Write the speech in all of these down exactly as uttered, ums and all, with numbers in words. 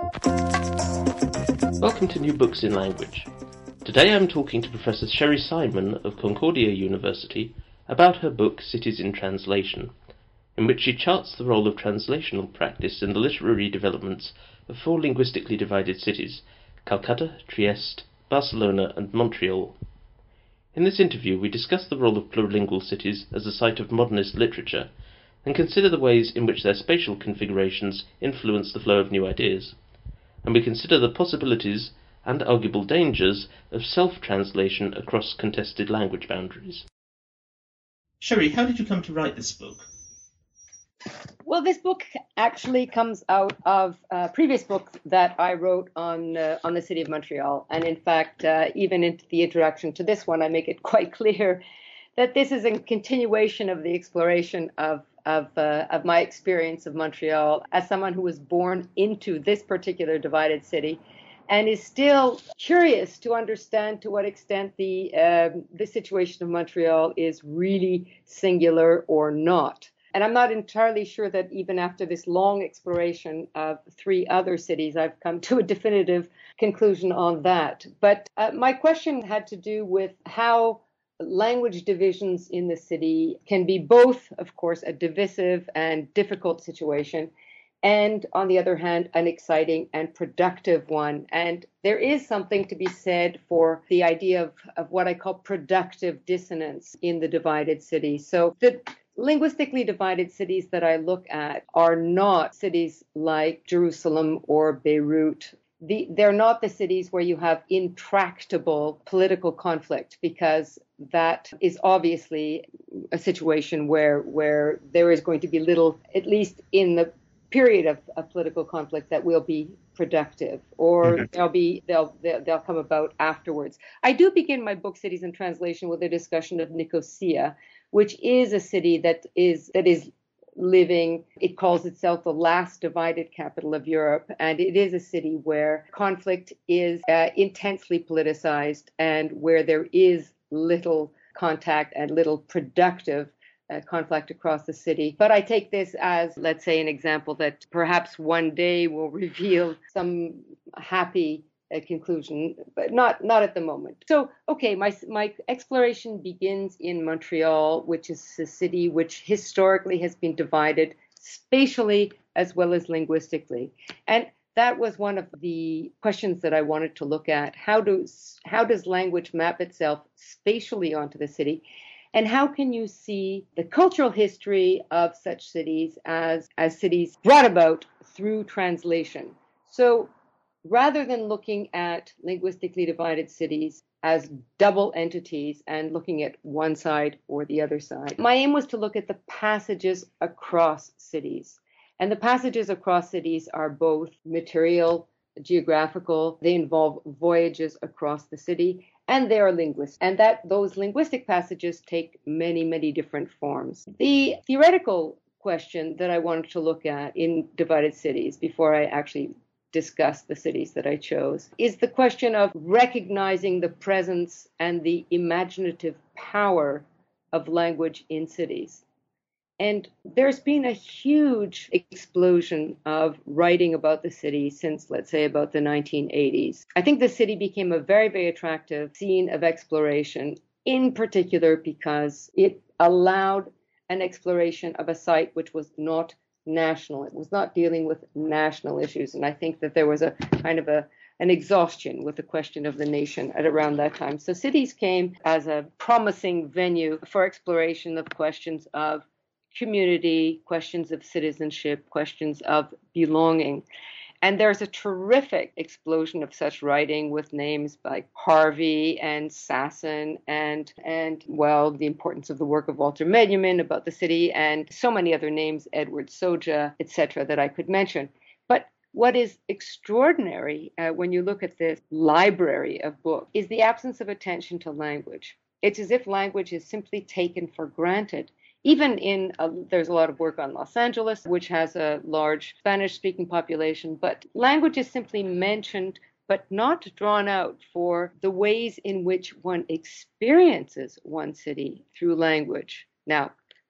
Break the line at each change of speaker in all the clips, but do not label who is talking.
Welcome to New Books in Language. Today I'm talking to Professor Sherry Simon of Concordia University about her book Cities in Translation, in which she charts the role of translational practice in the literary developments of four linguistically divided cities, Calcutta, Trieste, Barcelona and Montreal. In this interview we discuss the role of plurilingual cities as a site of modernist literature, and consider the ways in which their spatial configurations influence the flow of new ideas. And we consider the possibilities and arguable dangers of self-translation across contested language boundaries. Sherry, how did you come to write this book?
Well, this book actually comes out of a previous book that I wrote on uh, on the city of Montreal. And in fact, uh, even in the introduction to this one, I make it quite clear that this is a continuation of the exploration of of uh, of my experience of Montreal as someone who was born into this particular divided city and is still curious to understand to what extent the uh, the situation of Montreal is really singular or not. And I'm not entirely sure that even after this long exploration of three other cities, I've come to a definitive conclusion on that. But uh, my question had to do with how language divisions in the city can be both, of course, a divisive and difficult situation, and on the other hand, an exciting and productive one. And there is something to be said for the idea of, of what I call productive dissonance in the divided city. So the linguistically divided cities that I look at are not cities like Jerusalem or Beirut. The, they're not the cities where you have intractable political conflict, because that is obviously a situation where where there is going to be little, at least in the period of, of political conflict, that will be productive, or mm-hmm. they'll be they'll, they'll they'll come about afterwards. I do begin my book Cities in Translation with a discussion of Nicosia, which is a city that is that is living. It calls itself the last divided capital of Europe, and it is a city where conflict is uh, intensely politicized and where there is little contact and little productive uh, conflict across the city. But I take this as, let's say, an example that perhaps one day will reveal some happy uh, conclusion, but not not at the moment. So, okay, my my exploration begins in Montreal, which is a city which historically has been divided spatially as well as linguistically. And that was one of the questions that I wanted to look at. How does how does language map itself spatially onto the city? And how can you see the cultural history of such cities as, as cities brought about through translation? So rather than looking at linguistically divided cities as double entities and looking at one side or the other side, my aim was to look at the passages across cities. And the passages across cities are both material, geographical, they involve voyages across the city, and they are linguistic. And that those linguistic passages take many, many different forms. The theoretical question that I wanted to look at in divided cities, before I actually discuss the cities that I chose, is the question of recognizing the presence and the imaginative power of language in cities. And there's been a huge explosion of writing about the city since, let's say, about the nineteen eighties. I think the city became a very, very attractive scene of exploration, in particular because it allowed an exploration of a site which was not national. It was not dealing with national issues. And I think that there was a kind of a an exhaustion with the question of the nation at around that time. So cities came as a promising venue for exploration of questions of community, questions of citizenship, questions of belonging. And there's a terrific explosion of such writing with names like Harvey and Sasson and, and well, the importance of the work of Walter Benjamin about the city, and so many other names, Edward Soja, et cetera, that I could mention. But what is extraordinary uh, when you look at this library of books is the absence of attention to language. It's as if language is simply taken for granted. Even in, uh, there's a lot of work on Los Angeles, which has a large Spanish-speaking population, but language is simply mentioned, but not drawn out for the ways in which one experiences one city through language. Now,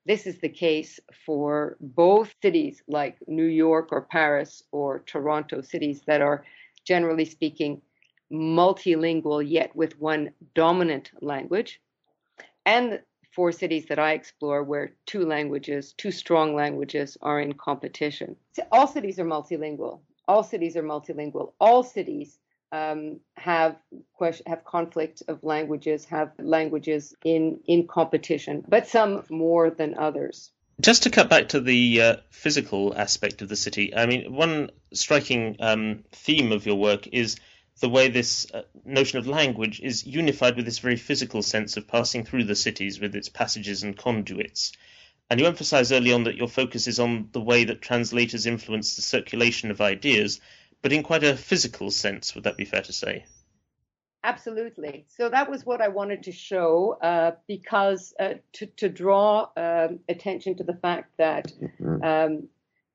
This is the case for both cities like New York or Paris or Toronto, cities that are, generally speaking, multilingual, yet with one dominant language, and for cities that I explore where two languages, two strong languages are in competition. All cities are multilingual. All cities are multilingual. All cities um, have have conflict of languages, have languages in, in competition, but some more than others.
Just to cut back to the uh, physical aspect of the city, I mean, one striking um, theme of your work is the way this uh, notion of language is unified with this very physical sense of passing through the cities with its passages and conduits. And you emphasize early on that your focus is on the way that translators influence the circulation of ideas, but in quite a physical sense. Would that be fair to say?
Absolutely. So that was what I wanted to show, uh, because uh, to, to draw um, attention to the fact that um,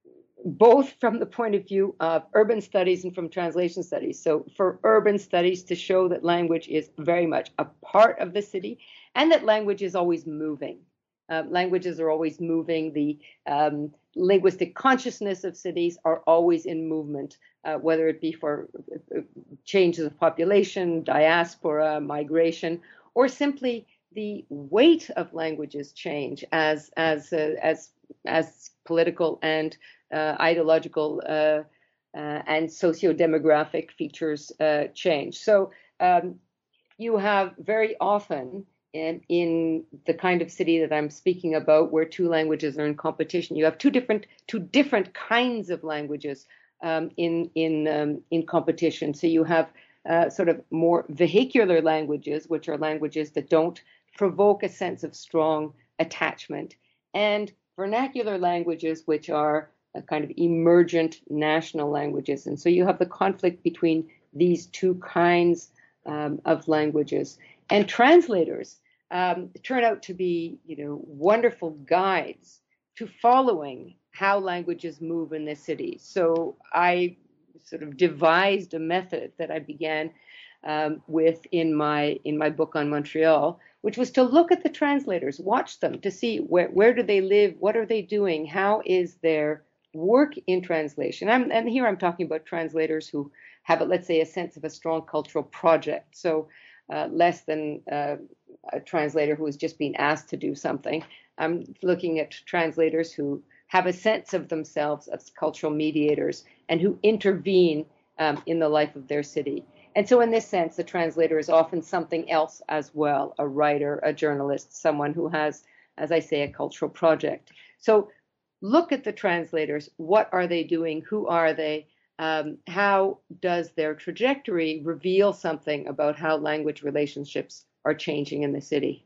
both from the point of view of urban studies and from translation studies. So for urban studies, to show that language is very much a part of the city and that language is always moving. Uh, languages are always moving. The um, linguistic consciousness of cities are always in movement, uh, whether it be for changes of population, diaspora, migration, or simply the weight of languages change as as uh, as as political and uh, ideological uh, uh, and socio-demographic features uh, change. So um, you have very often in, in the kind of city that I'm speaking about, where two languages are in competition, you have two different two different kinds of languages um, in in um, in competition. So you have uh, sort of more vehicular languages, which are languages that don't provoke a sense of strong attachment, and vernacular languages, which are a kind of emergent national languages. And so you have the conflict between these two kinds um, of languages. And translators um, turn out to be, you know, wonderful guides to following how languages move in the city. So I sort of devised a method that I began um, with in my in my book on Montreal, which was to look at the translators, watch them to see where where do they live, what are they doing, how is their work in translation. I'm, and here I'm talking about translators who have, let's say, a sense of a strong cultural project. So uh, less than uh, a translator who is just being asked to do something. I'm looking at translators who have a sense of themselves as cultural mediators and who intervene um, in the life of their city. And so in this sense, the translator is often something else as well, a writer, a journalist, someone who has, as I say, a cultural project. So look at the translators. What are they doing? Who are they? Um, how does their trajectory reveal something about how language relationships are changing in the city?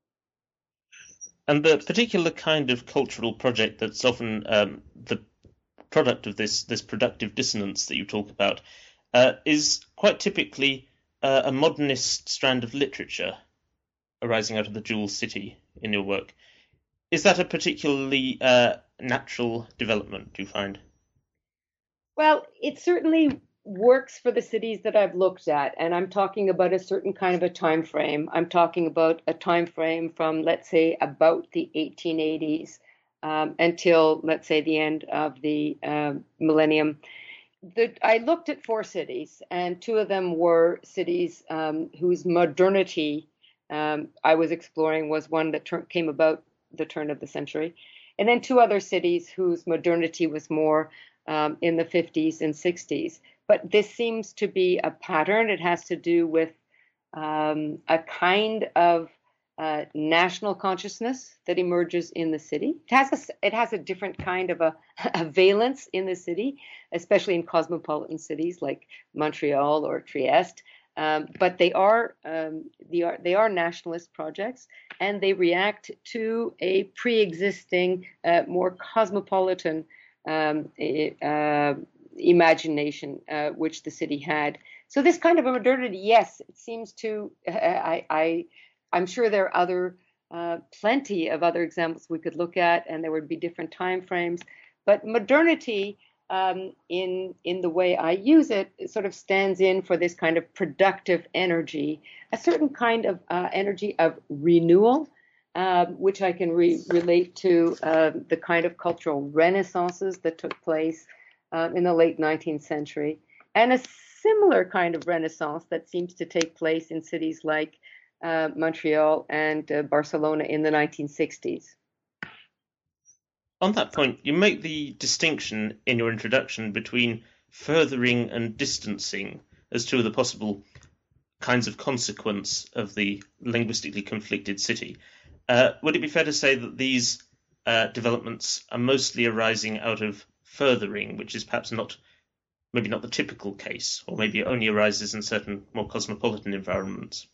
And the particular kind of cultural project that's often um, the product of this, this productive dissonance that you talk about uh, is quite typically uh, a modernist strand of literature arising out of the dual city in your work. Is that a particularly uh, natural development, do you find?
Well, it certainly works for the cities that I've looked at, and I'm talking about a certain kind of a time frame. I'm talking about a time frame from, let's say, about the eighteen eighties um, until, let's say, the end of the uh, millennium. The, I looked at four cities, and two of them were cities um, whose modernity um, I was exploring was one that ter- came about the turn of the century, and then two other cities whose modernity was more um, in the fifties and sixties. But this seems to be a pattern. It has to do with um, a kind of uh, national consciousness that emerges in the city. It has a, it has a different kind of a, a valence in the city, especially in cosmopolitan cities like Montreal or Trieste. Um, but they are, um, they are they are nationalist projects, and they react to a pre-existing, uh, more cosmopolitan um, uh, imagination uh, which the city had. So this kind of a modernity, yes, it seems to. I, I I'm sure there are other, uh, plenty of other examples we could look at, and there would be different time frames. But modernity, um, in in the way I use it, it sort of stands in for this kind of productive energy, a certain kind of uh, energy of renewal, uh, which I can re- relate to uh, the kind of cultural renaissances that took place uh, in the late nineteenth century, and a similar kind of renaissance that seems to take place in cities like uh, Montreal and uh, Barcelona in the nineteen sixties.
On that point, you make the distinction in your introduction between furthering and distancing as two of the possible kinds of consequence of the linguistically conflicted city. Uh, would it be fair to say that these uh, developments are mostly arising out of furthering, which is perhaps not, maybe not the typical case, or maybe it only arises in certain more cosmopolitan environments?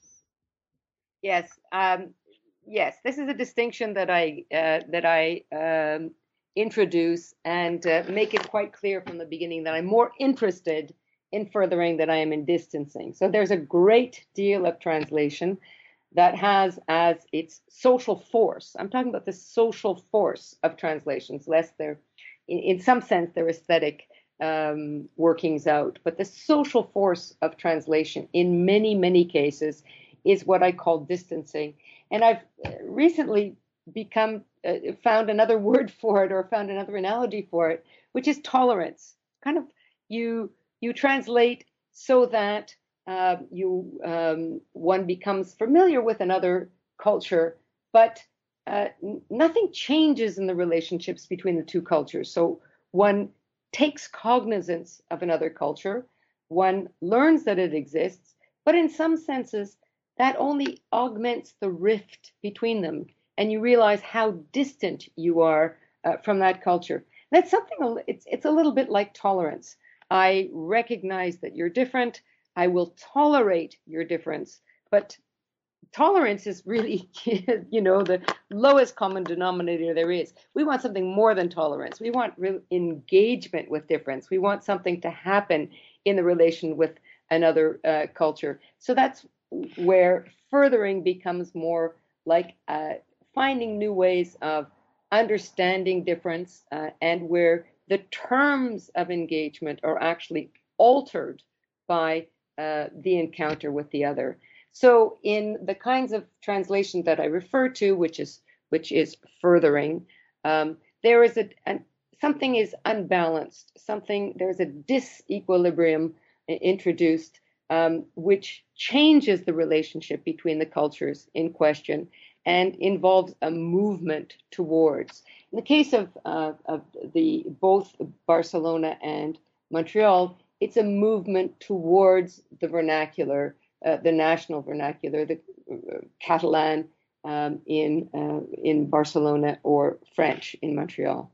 Yes, um, yes. This is a distinction that I uh, that I um, introduce and uh, make it quite clear from the beginning that I'm more interested in furthering than I am in distancing. So there's a great deal of translation that has as its social force. I'm talking about the social force of translations, less their, in, in some sense, their aesthetic um, workings out. But the social force of translation, in many, many cases, is what I call distancing. And I've recently become uh, found another word for it, or found another analogy for it, which is tolerance. Kind of you you translate so that uh, you um, one becomes familiar with another culture, but uh, n- nothing changes in the relationships between the two cultures. So one takes cognizance of another culture, one learns that it exists, but in some senses that only augments the rift between them, and you realize how distant you are uh, from that culture. That's something, it's, it's a little bit like tolerance. I recognize that you're different. I will tolerate your difference, but tolerance is really, you know, the lowest common denominator there is. We want something more than tolerance. We want real engagement with difference. We want something to happen in the relation with another uh, culture. So that's where furthering becomes more like uh, finding new ways of understanding difference, uh, and where the terms of engagement are actually altered by uh, the encounter with the other. So in the kinds of translation that I refer to, which is which is furthering, um, there is a, a something is unbalanced, something there's a disequilibrium introduced, um, which changes the relationship between the cultures in question and involves a movement towards. In the case of, uh, of the both Barcelona and Montreal, it's a movement towards the vernacular, uh, the national vernacular, the uh, Catalan um, in uh, in Barcelona, or French in Montreal.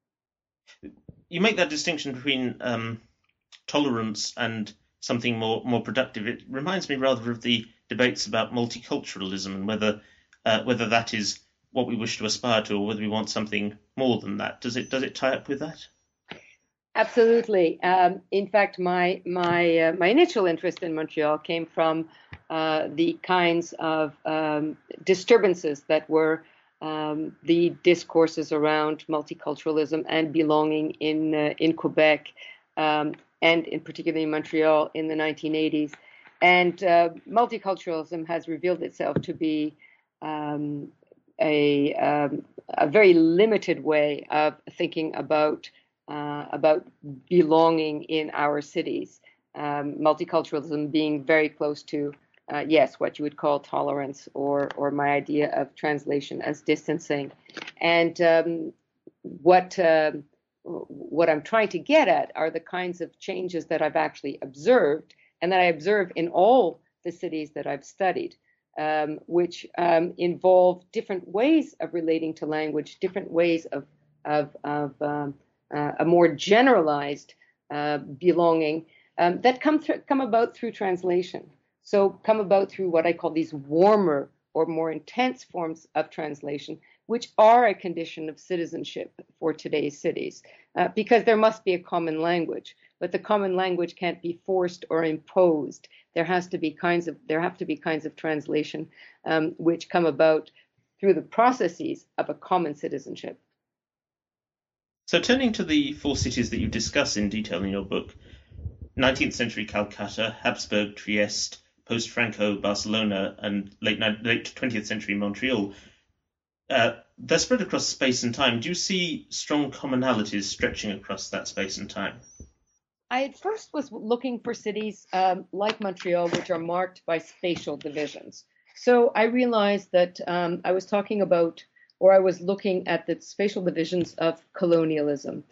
You make that distinction between um, tolerance and something more, more productive. It reminds me rather of the debates about multiculturalism and whether uh, whether that is what we wish to aspire to, or whether we want something more than that. Does it does it tie up with that?
Absolutely. Um, in fact, my my uh, my initial interest in Montreal came from uh, the kinds of um, disturbances that were um, the discourses around multiculturalism and belonging in uh, in Quebec, um, and in particularly Montreal in the nineteen eighties. And uh, multiculturalism has revealed itself to be um, a um, a very limited way of thinking about. Uh, about belonging in our cities, um, multiculturalism being very close to, uh, yes, what you would call tolerance, or or my idea of translation as distancing. And um, what uh, what I'm trying to get at are the kinds of changes that I've actually observed, and that I observe in all the cities that I've studied, um, which um, involve different ways of relating to language, different ways of of, of um, Uh, a more generalized uh, belonging um, that come through, come about through translation. So come about through what I call these warmer or more intense forms of translation, which are a condition of citizenship for today's cities, uh, because there must be a common language, but the common language can't be forced or imposed. There has to be kinds of there have to be kinds of translation um, which come about through the processes of a common citizenship.
So turning to the four cities that you discuss in detail in your book, nineteenth century Calcutta, Habsburg Trieste, post-Franco Barcelona, and late, late twentieth century Montreal, uh, they're spread across space and time. Do you see strong commonalities stretching across that space and time?
I at first was looking for cities um, like Montreal, which are marked by spatial divisions. So I realized that um, I was talking about, or I was looking at the spatial divisions of colonialism.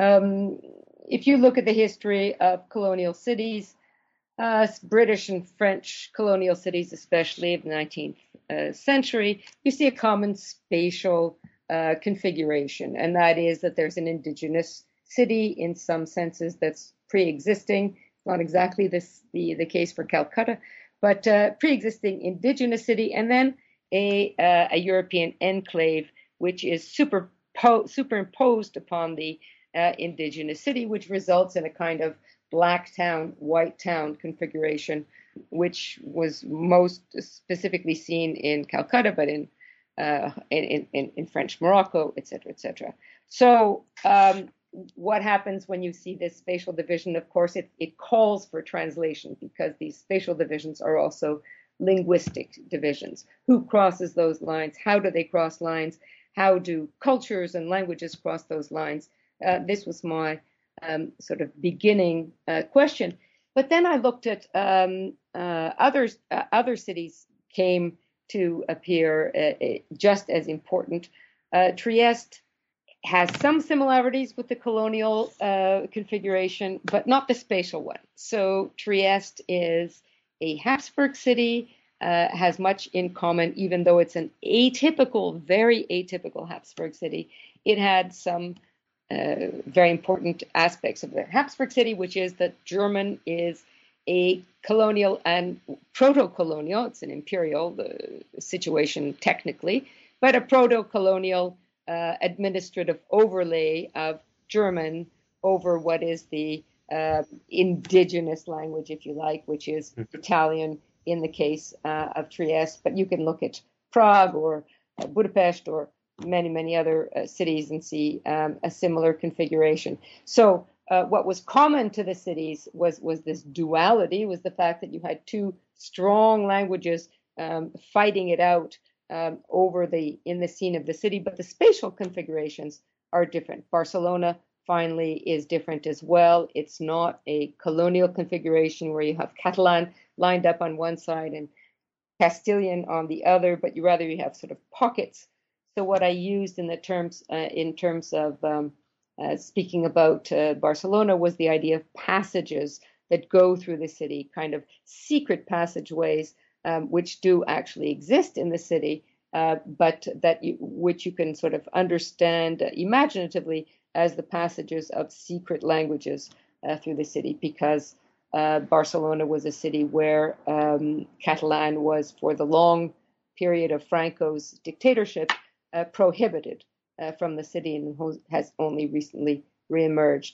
Um, if you look at the history of colonial cities, uh, British and French colonial cities, especially of the nineteenth uh, century, you see a common spatial uh, configuration, and that is that there's an indigenous city in some senses that's pre-existing. Not exactly this the, the case for Calcutta, but uh, pre-existing indigenous city, and then a, uh, a European enclave, which is superpo- superimposed upon the uh, indigenous city, which results in a kind of black town, white town configuration, which was most specifically seen in Calcutta, but in uh, in, in, in French Morocco, et cetera, et cetera. So um, what happens when you see this spatial division? Of course, it, it calls for translation, because these spatial divisions are also linguistic divisions. Who crosses those lines? How do they cross lines? How do cultures and languages cross those lines? Uh, this was my um, sort of beginning uh, question. But then I looked at um, uh, others. Uh, other cities came to appear uh, just as important. Uh, Trieste has some similarities with the colonial uh, configuration, but not the spatial one. So Trieste is a Habsburg city, uh, has much in common, even though it's an atypical, very atypical Habsburg city. It had some uh, very important aspects of the Habsburg city, which is that German is a colonial and proto-colonial, it's an imperial uh, situation technically, but a proto-colonial Uh, administrative overlay of German over what is the uh, indigenous language, if you like, which is Italian in the case uh, of Trieste. But you can look at Prague or uh, Budapest or many, many other uh, cities and see um, a similar configuration. So uh, what was common to the cities was, was this duality, was the fact that you had two strong languages um, fighting it out Um, over the in the scene of the city, but the spatial configurations are different. Barcelona finally is different as well. It's not a colonial configuration where you have Catalan lined up on one side and Castilian on the other, but you rather you have sort of pockets. So what I used in the terms uh, in terms of um, uh, speaking about uh, Barcelona was the idea of passages that go through the city, kind of secret passageways, Um, which do actually exist in the city, uh, but that you, which you can sort of understand uh, imaginatively as the passages of secret languages uh, through the city, because uh, Barcelona was a city where um, Catalan was, for the long period of Franco's dictatorship, uh, prohibited uh, from the city, and has only recently reemerged.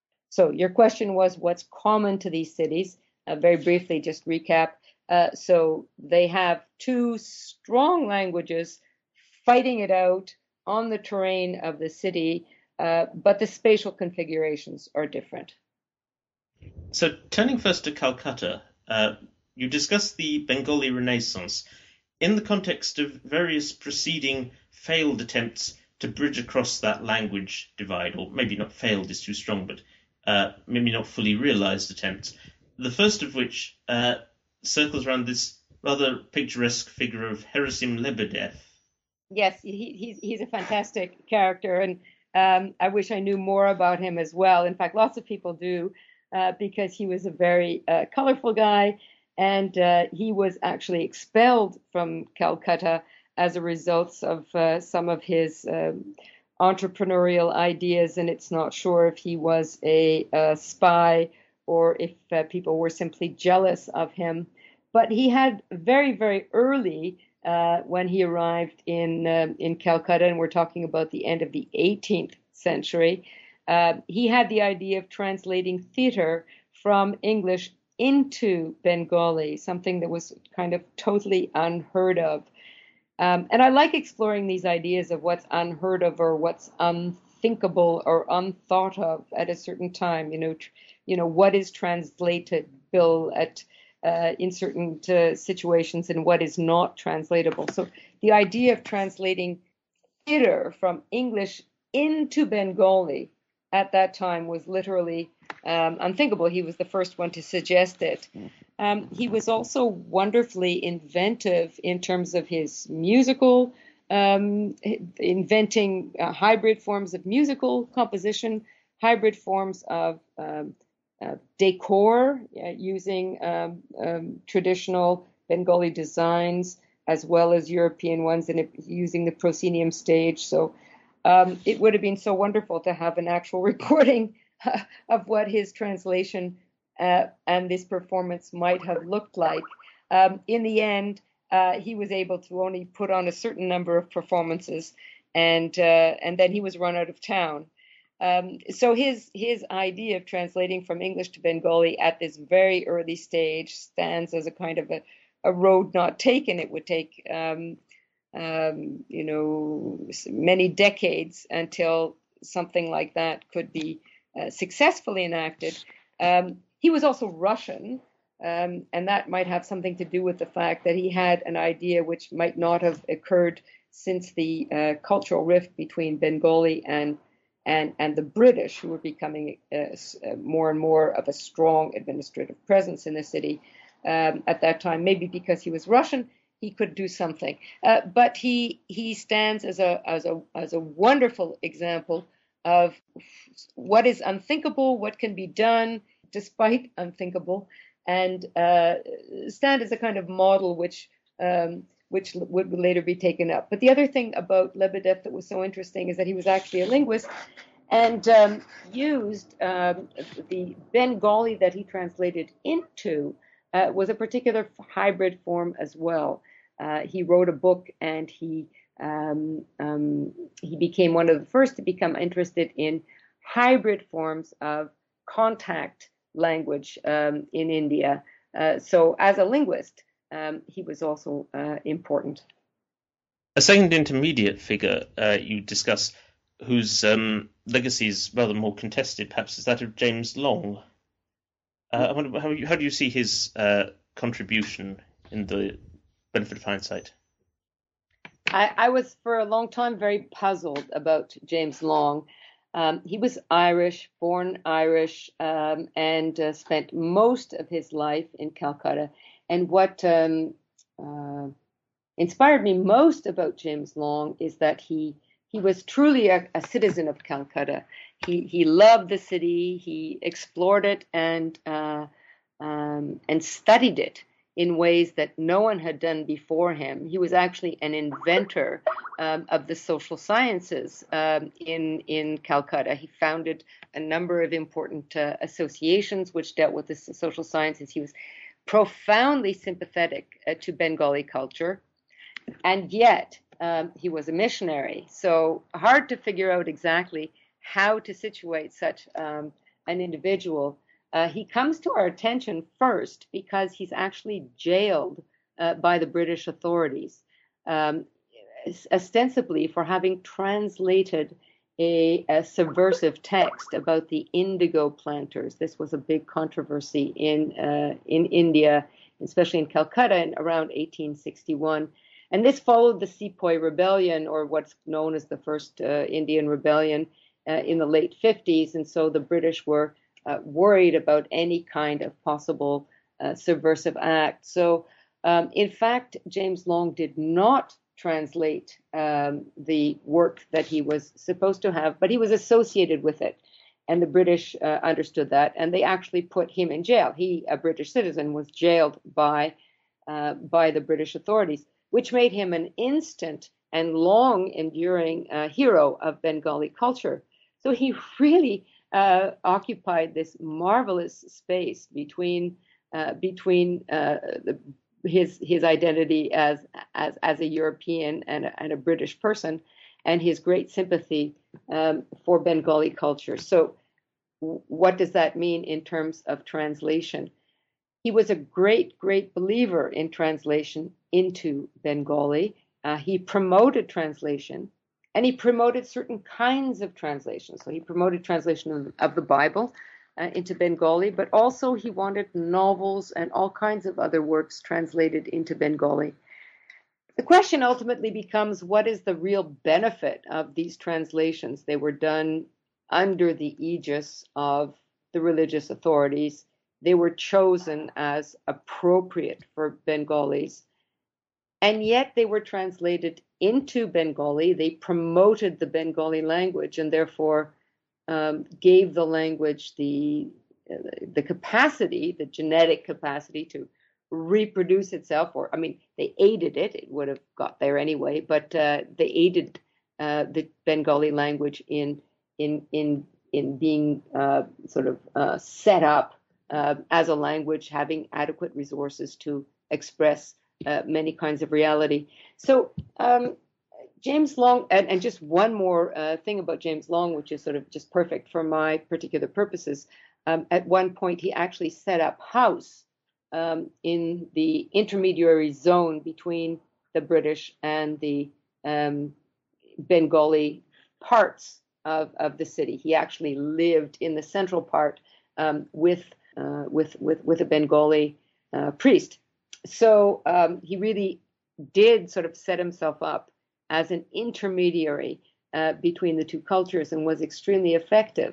So your question was, what's common to these cities? Uh, very briefly, just recap. Uh, so they have two strong languages fighting it out on the terrain of the city, uh, but the spatial configurations are different.
So turning first to Calcutta, uh, you discuss the Bengali Renaissance in the context of various preceding failed attempts to bridge across that language divide, or maybe not failed is too strong, but uh, maybe not fully realized attempts. The first of which uh, circles around this rather picturesque figure of Herasim Lebedev.
Yes, he, he's he's a fantastic character, and um, I wish I knew more about him as well. In fact, lots of people do, uh, because he was a very uh, colorful guy, and uh, he was actually expelled from Calcutta as a result of uh, some of his um, entrepreneurial ideas, and it's not sure if he was a, a spy or if uh, people were simply jealous of him. But he had very, very early, uh, when he arrived in uh, in Calcutta, and we're talking about the end of the eighteenth century, uh, he had the idea of translating theater from English into Bengali, something that was kind of totally unheard of. Um, and I like exploring these ideas of what's unheard of or what's unthinkable or unthought of at a certain time. You know, tr- you know, what is translatable at uh, in certain uh, situations and what is not translatable. So the idea of translating theater from English into Bengali at that time was literally um, unthinkable. He was the first one to suggest it. Um, he was also wonderfully inventive in terms of his musical, um, inventing uh, hybrid forms of musical composition, hybrid forms of um, uh, decor, uh, using um, um, traditional Bengali designs as well as European ones, and it, using the proscenium stage. So um, it would have been so wonderful to have an actual recording uh, of what his translation uh, and this performance might have looked like. Um, in the end, uh, he was able to only put on a certain number of performances, and uh, and then he was run out of town. Um, so his his idea of translating from English to Bengali at this very early stage stands as a kind of a, a road not taken. It would take um, um, you know many decades until something like that could be uh, successfully enacted. Um, he was also Russian, um, and that might have something to do with the fact that he had an idea which might not have occurred since the uh, cultural rift between Bengali and and and the British, who were becoming uh, more and more of a strong administrative presence in the city um, at that time. Maybe because he was Russian, he could do something. Uh, but he he stands as a as a as a wonderful example of what is unthinkable, what can be done despite unthinkable, and uh, stand as a kind of model which um, which would later be taken up. But the other thing about Lebedev that was so interesting is that he was actually a linguist and um, used um, the Bengali that he translated into uh, was a particular hybrid form as well. Uh, he wrote a book, and he um, um, he became one of the first to become interested in hybrid forms of contact language um, in India. Uh, so as a linguist, um, he was also uh, important.
A second intermediate figure uh, you discuss, whose um, legacy is rather more contested, perhaps, is that of James Long. Uh, I wonder, how, how do you see his uh, contribution in the benefit of hindsight?
I, I was for a long time very puzzled about James Long. Um, he was Irish, born Irish, um, and uh, spent most of his life in Calcutta. And what um, uh, inspired me most about James Long is that he he was truly a, a citizen of Calcutta. He he loved the city. He explored it and uh, um, and studied it in ways that no one had done before him. He was actually an inventor um, of the social sciences um, in in Calcutta. He founded a number of important uh, associations which dealt with the social sciences. He was profoundly sympathetic uh, to Bengali culture, and yet um, he was a missionary. So hard to figure out exactly how to situate such um, an individual. Uh, he comes to our attention first because he's actually jailed uh, by the British authorities, um, ostensibly for having translated a, a subversive text about the indigo planters. This was a big controversy in uh, in India, especially in Calcutta, in around eighteen sixty-one. And this followed the Sepoy Rebellion, or what's known as the First uh, Indian Rebellion, uh, in the late fifties. And so the British were uh, worried about any kind of possible uh, subversive act. So, um, in fact, James Long did not translate um, the work that he was supposed to have, but he was associated with it. And the British uh, understood that, and they actually put him in jail. He, a British citizen, was jailed by uh, by the British authorities, which made him an instant and long enduring uh, hero of Bengali culture. So he really uh, occupied this marvelous space between uh, between uh, the, his his identity as as as a European and a, and a British person, and his great sympathy um, for Bengali culture. So what does that mean in terms of translation? He was a great, great believer in translation into Bengali. Uh, he promoted translation, and he promoted certain kinds of translation. So he promoted translation of, of the Bible uh, into Bengali, but also he wanted novels and all kinds of other works translated into Bengali. the question ultimately becomes, what is the real benefit of these translations? They were done under the aegis of the religious authorities. They were chosen as appropriate for Bengalis, and yet they were translated into Bengali. They promoted the Bengali language and therefore um, gave the language the, uh, the capacity, the genetic capacity to reproduce itself, or I mean, they aided it. It would have got there anyway, but uh, they aided uh, the Bengali language in in in in being uh, sort of uh, set up uh, as a language, having adequate resources to express uh, many kinds of reality. So um, James Long, and, and just one more uh, thing about James Long, which is sort of just perfect for my particular purposes. Um, at one point, he actually set up house Um, in the intermediary zone between the British and the um, Bengali parts of, of the city. He actually lived in the central part um, with, uh, with, with, with a Bengali uh, priest. So um, he really did sort of set himself up as an intermediary uh, between the two cultures and was extremely effective.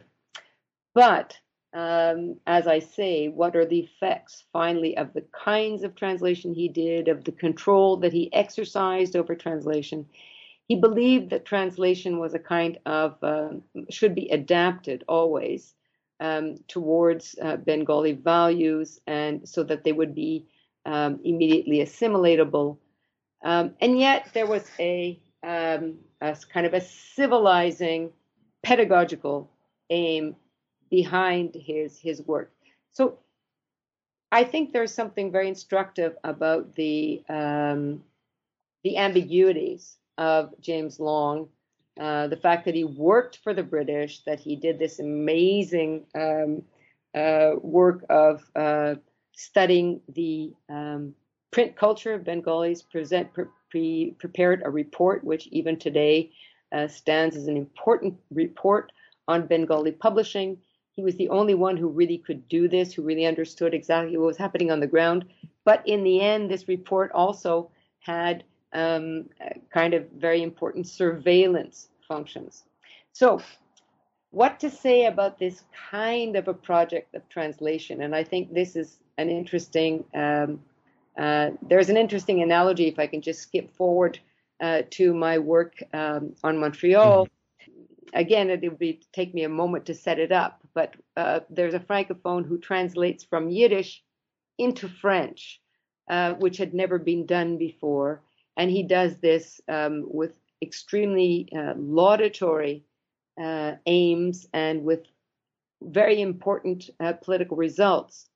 But Um, as I say, what are the effects, finally, of the kinds of translation he did, of the control that he exercised over translation? He believed that translation was a kind of, uh, should be adapted always um, towards uh, Bengali values, and so that they would be um, immediately assimilatable. Um, and yet there was a, um, a kind of a civilizing, pedagogical aim behind his his work. So I think there's something very instructive about the um, the ambiguities of James Long, uh, the fact that he worked for the British, that he did this amazing um, uh, work of uh, studying the um, print culture of Bengalis, present, pre, pre, prepared a report which even today uh, stands as an important report on Bengali publishing. He was the only one who really could do this, who really understood exactly what was happening on the ground. But in the end, this report also had um, kind of very important surveillance functions. So what to say about this kind of a project of translation? And I think this is an interesting, um, uh, there's an interesting analogy, if I can just skip forward uh, to my work um, on Montreal. Mm-hmm. Again, it would be take me a moment to set it up, but uh, there's a francophone who translates from Yiddish into French, uh, which had never been done before. And he does this um, with extremely uh, laudatory uh, aims and with very important uh, political results.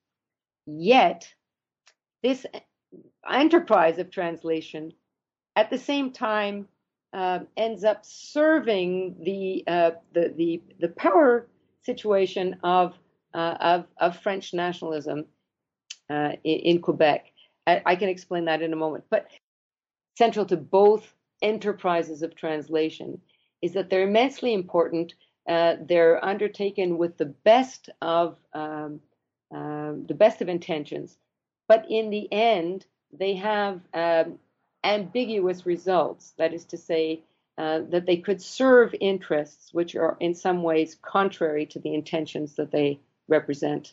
Yet, this enterprise of translation, at the same time, Uh, ends up serving the, uh, the the the power situation of uh, of, of French nationalism uh, in, in Quebec. I, I can explain that in a moment. But central to both enterprises of translation is that they're immensely important. Uh, they're undertaken with the best of um, uh, the best of intentions, but in the end, they have um, ambiguous results. That is to say, uh, that they could serve interests which are in some ways contrary to the intentions that they represent.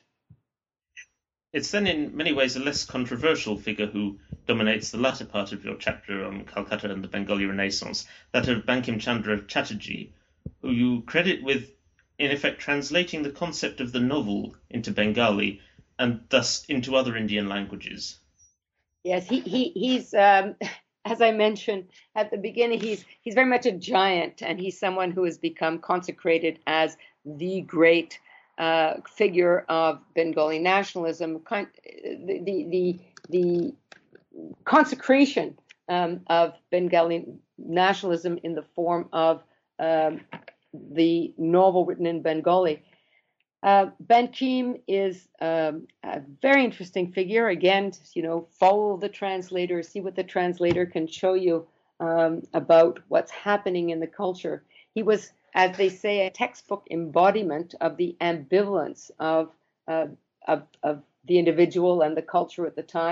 It's then in many ways a less controversial figure who dominates the latter part of your chapter on Calcutta and the Bengali Renaissance, that of Bankim Chandra Chatterjee, who you credit with, in effect, translating the concept of the novel into Bengali and thus into other Indian languages.
Yes, he, he he's um, as I mentioned at the beginning, he's he's very much a giant, and he's someone who has become consecrated as the great uh, figure of Bengali nationalism. Con- the, the the the consecration um, of Bengali nationalism in the form of um, the novel written in Bengali. Uh, Bankim is um, a very interesting figure. Again, you know, follow the translator, see what the translator can show you um, about what's happening in the culture. He was, as they say, a textbook embodiment of the ambivalence of, uh, of, of the individual and the culture at the time.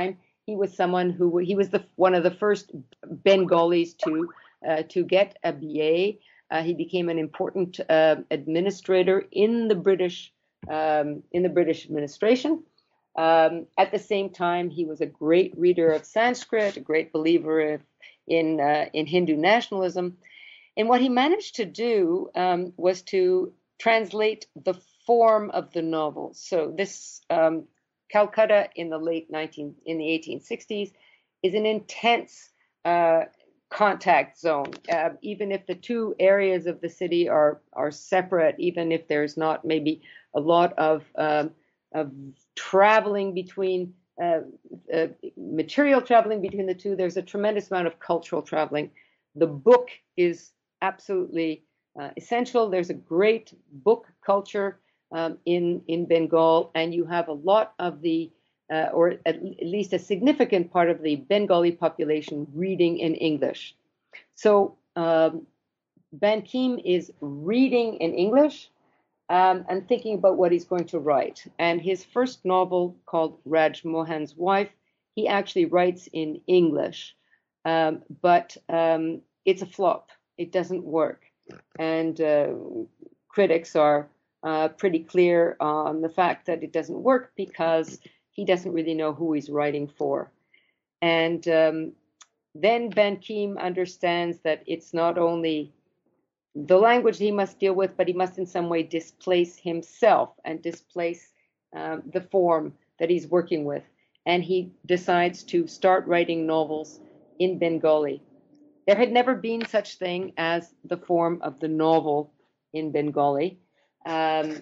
He was someone who he was the one of the first Bengalis to uh, to get a B A. Uh, he became an important uh, administrator in the British um, in the British administration. Um, at the same time, he was a great reader of Sanskrit, a great believer in uh, in Hindu nationalism. And what he managed to do um, was to translate the form of the novel. So this um, Calcutta in the late nineteen in the eighteen sixties is an intense uh, contact zone. Uh, even if the two areas of the city are are separate, even if there's not maybe a lot of um, of traveling between uh, uh, material traveling between the two, there's a tremendous amount of cultural traveling. The book is absolutely uh, essential. There's a great book culture um, in in Bengal, and you have a lot of the, uh, or at, at least a significant part of the Bengali population reading in English. So um, Bankim is reading in English um, and thinking about what he's going to write. And his first novel, called Raj Mohan's Wife, he actually writes in English, um, but um, it's a flop. It doesn't work. And uh, critics are uh, pretty clear on the fact that it doesn't work because he doesn't really know who he's writing for. And um, then Bankim understands that it's not only the language he must deal with, but he must in some way displace himself and displace um, the form that he's working with. And he decides to start writing novels in Bengali. There had never been such thing as the form of the novel in Bengali. Um,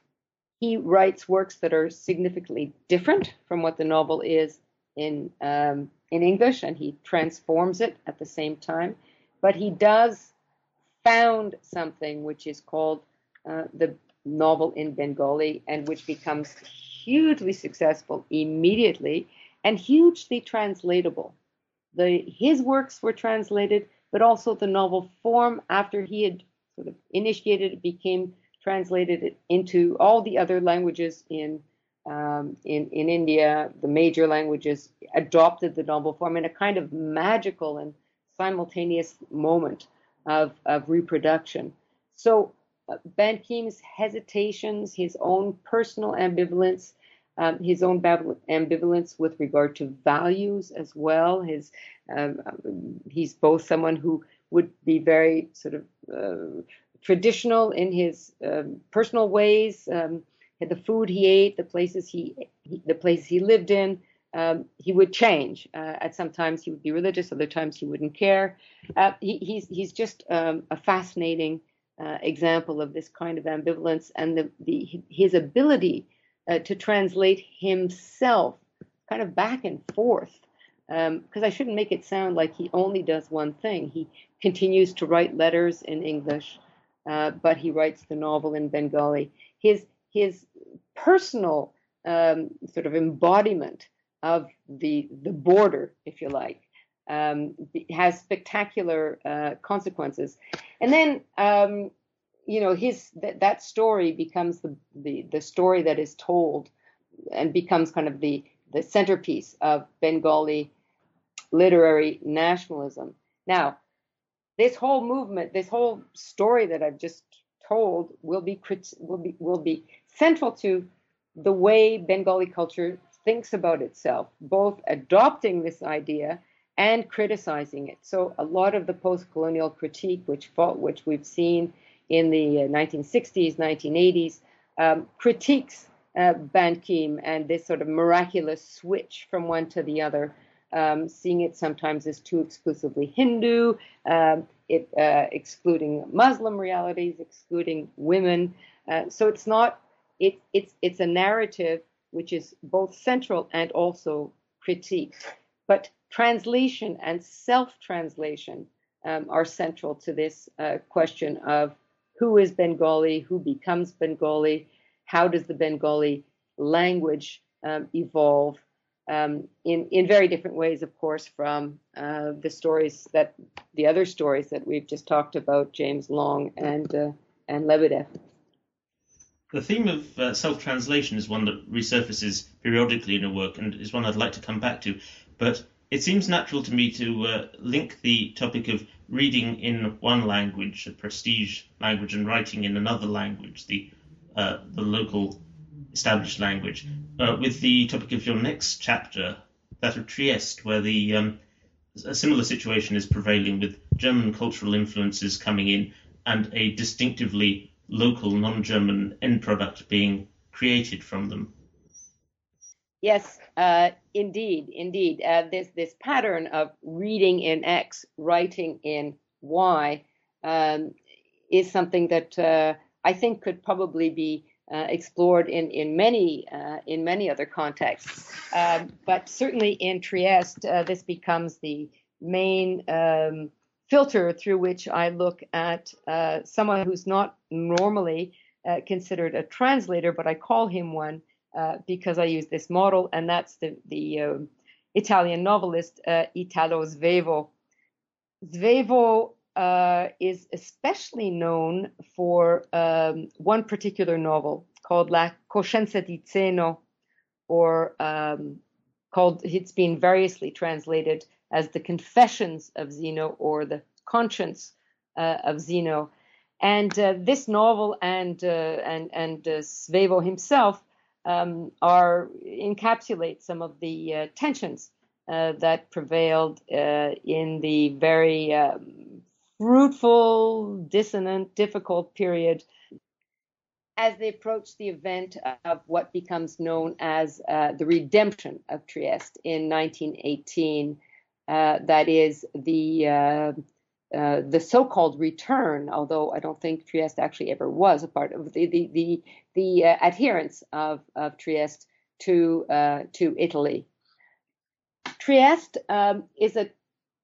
he writes works that are significantly different from what the novel is in um, in English, and he transforms it at the same time. But he does found something which is called uh, the novel in Bengali, and which becomes hugely successful immediately and hugely translatable. The, his works were translated, but also the novel form, after he had sort of initiated it, became translated into all the other languages in, um, in, in India. The major languages adopted the novel form in a kind of magical and simultaneous moment of, of reproduction. So uh, Bankim's hesitations, his own personal ambivalence, Um, his own ambivalence with regard to values as well. His um, he's both someone who would be very sort of uh, traditional in his um, personal ways, um, the food he ate, the places he, he the places he lived in. Um, he would change. Uh, at some times he would be religious, other times he wouldn't care. Uh, he, he's he's just um, a fascinating uh, example of this kind of ambivalence, and the, the his ability Uh, to translate himself kind of back and forth, because um, I shouldn't make it sound like he only does one thing. He continues to write letters in English, uh, but he writes the novel in Bengali. His his personal um, sort of embodiment of the the border, if you like, um, has spectacular uh, consequences. And then um, you know, his th- that story becomes the, the the story that is told, and becomes kind of the the centerpiece of Bengali literary nationalism. Now, this whole movement, this whole story that I've just told, will be will be will be central to the way Bengali culture thinks about itself, both adopting this idea and criticizing it. So, a lot of the post-colonial critique, which fought, which we've seen in the nineteen sixties, nineteen eighties, um, critiques uh, Bankim and this sort of miraculous switch from one to the other, um, seeing it sometimes as too exclusively Hindu, um, it uh, excluding Muslim realities, excluding women. Uh, so it's not it, it's it's a narrative which is both central and also critiqued. But translation and self-translation um, are central to this uh, question of who is Bengali, who becomes Bengali, how does the Bengali language um, evolve um, in, in very different ways, of course, from uh, the stories that, the other stories that we've just talked about, James Long and, uh, and Lebedev.
The theme of uh, self-translation is one that resurfaces periodically in your work and is one I'd like to come back to. But it seems natural to me to uh, link the topic of reading in one language, a prestige language, and writing in another language, the uh, the local established language, uh, with the topic of your next chapter, that of Trieste, where the um, a similar situation is prevailing with German cultural influences coming in and a distinctively local non-German end product being created from them.
Yes, uh, indeed, indeed. Uh, this this pattern of reading in X, writing in Y, um, is something that uh, I think could probably be uh, explored in in many uh, in many other contexts. Um, but certainly in Trieste, uh, this becomes the main um, filter through which I look at uh, someone who's not normally uh, considered a translator, but I call him one. Uh, because I use this model, and that's the, the uh, Italian novelist uh, Italo Svevo. Svevo uh, is especially known for um, one particular novel called La Coscienza di Zeno, or um, called, it's been variously translated as The Confessions of Zeno or The Conscience uh, of Zeno. And uh, this novel and, uh, and, and uh, Svevo himself Um, are encapsulate some of the uh, tensions uh, that prevailed uh, in the very um, fruitful, dissonant, difficult period as they approach the event of what becomes known as uh, the redemption of Trieste in nineteen eighteen. Uh, that is the uh, Uh, the so-called return, although I don't think Trieste actually ever was a part of the the the, the uh, adherence of, of Trieste to uh, to Italy. Trieste um, is an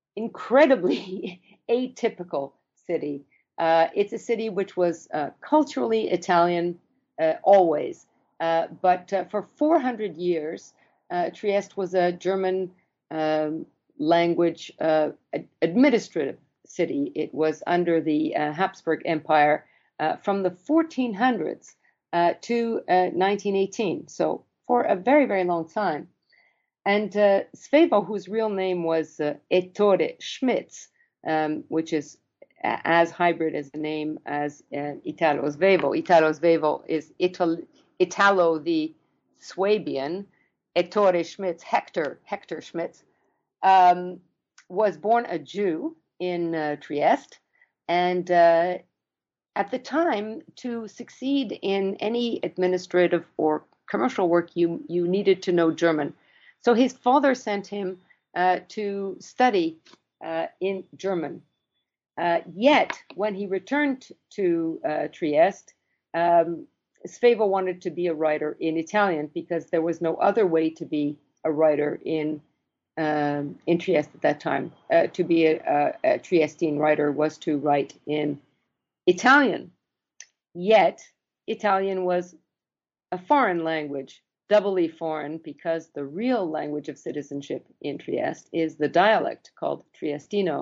incredibly atypical city. Uh, it's a city which was uh, culturally Italian uh, always, uh, but uh, for four hundred years, uh, Trieste was a German um, language uh, administrative city. It was under the uh, Habsburg Empire uh, from the fourteen hundreds uh, to uh, nineteen eighteen, so for a very, very long time. And uh, Svevo, whose real name was uh, Ettore Schmitz, um, which is as hybrid as the name as uh, Italo Svevo. Italo Svevo is Ital- Italo the Swabian. Ettore Schmitz, Hector, Hector Schmitz, um, was born a Jew in uh, Trieste, and uh, at the time, to succeed in any administrative or commercial work, you you needed to know German. So his father sent him uh, to study uh, in German. Uh, yet, when he returned to uh, Trieste, um, Svevo wanted to be a writer in Italian because there was no other way to be a writer in Um, in Trieste at that time. Uh, to be a, a, a Triestine writer was to write in Italian. Yet, Italian was a foreign language, doubly foreign, because the real language of citizenship in Trieste is the dialect called Triestino.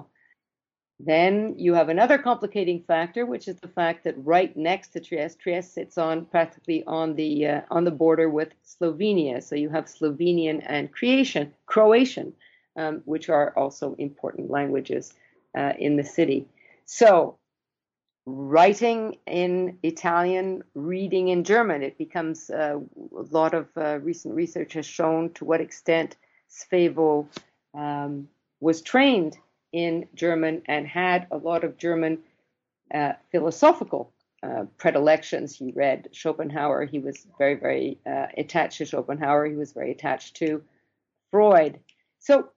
Then you have another complicating factor, which is the fact that right next to Trieste, Trieste sits on practically on the uh, on the border with Slovenia. So you have Slovenian and Croatian, Croatian, um, which are also important languages uh, in the city. So writing in Italian, reading in German, it becomes uh, a lot of uh, recent research has shown to what extent Svevo um, was trained in German and had a lot of German uh, philosophical uh, predilections. He read Schopenhauer. He was very, very uh, attached to Schopenhauer. He was very attached to Freud. So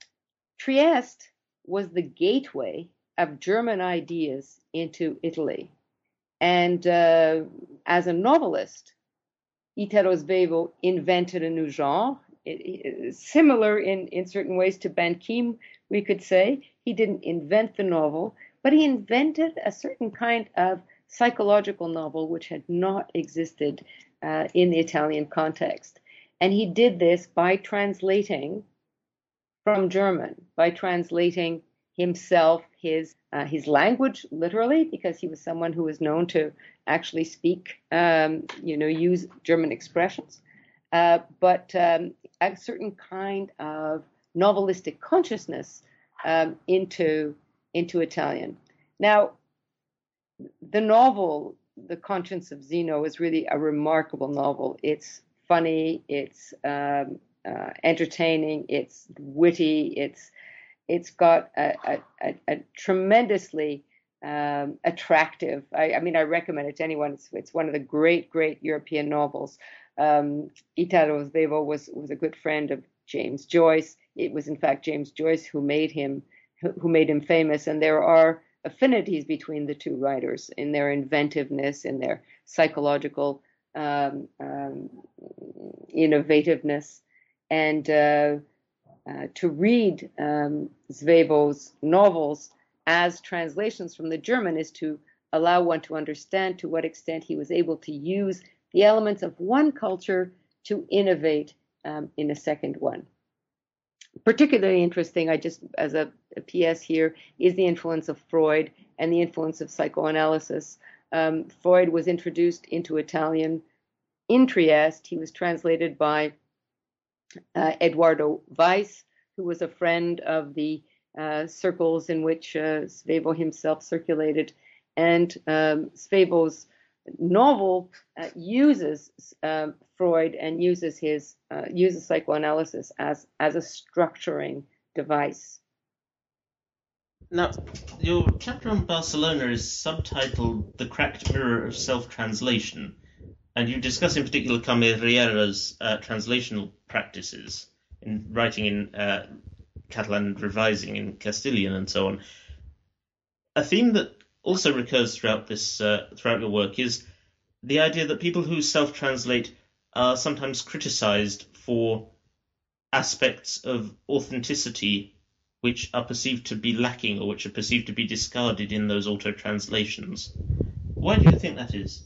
Trieste was the gateway of German ideas into Italy. And uh, as a novelist, Italo Svevo invented a new genre. It, it, similar in, in certain ways to Ban Kim, we could say. He didn't invent the novel, but he invented a certain kind of psychological novel which had not existed uh, in the Italian context. And he did this by translating from German, by translating himself, his uh, his language, literally, because he was someone who was known to actually speak, um, you know, use German expressions, uh, but um, a certain kind of novelistic consciousness um, into into Italian. Now, the novel, The Conscience of Zeno, is really a remarkable novel. It's funny, it's um, uh, entertaining, it's witty, it's it's got a, a, a, a tremendously um, attractive. I, I mean, I recommend it to anyone. It's, it's one of the great, great European novels. Um, Italo Svevo was was a good friend of James Joyce. It was, in fact, James Joyce who made him who made him famous, and there are affinities between the two writers in their inventiveness, in their psychological um, um, innovativeness, and uh, uh, to read um, Svevo's novels as translations from the German is to allow one to understand to what extent he was able to use the elements of one culture to innovate um, in a second one. Particularly interesting, I just, as a, a P S here, is the influence of Freud and the influence of psychoanalysis. Um, Freud was introduced into Italian in Trieste. He was translated by uh, Eduardo Weiss, who was a friend of the uh, circles in which uh, Svevo himself circulated. And um, Svevo's novel uh, uses uh, Freud and uses his uh, uses psychoanalysis as as a structuring device.
Now, your chapter on Barcelona is subtitled "The Cracked Mirror of Self-Translation," and you discuss in particular Carme Riera's uh, translational practices in writing in uh, Catalan and revising in Castilian and so on. A theme that also recurs throughout this uh, throughout your work is the idea that people who self-translate are sometimes criticized for aspects of authenticity which are perceived to be lacking or which are perceived to be discarded in those auto-translations. Why do you think that is?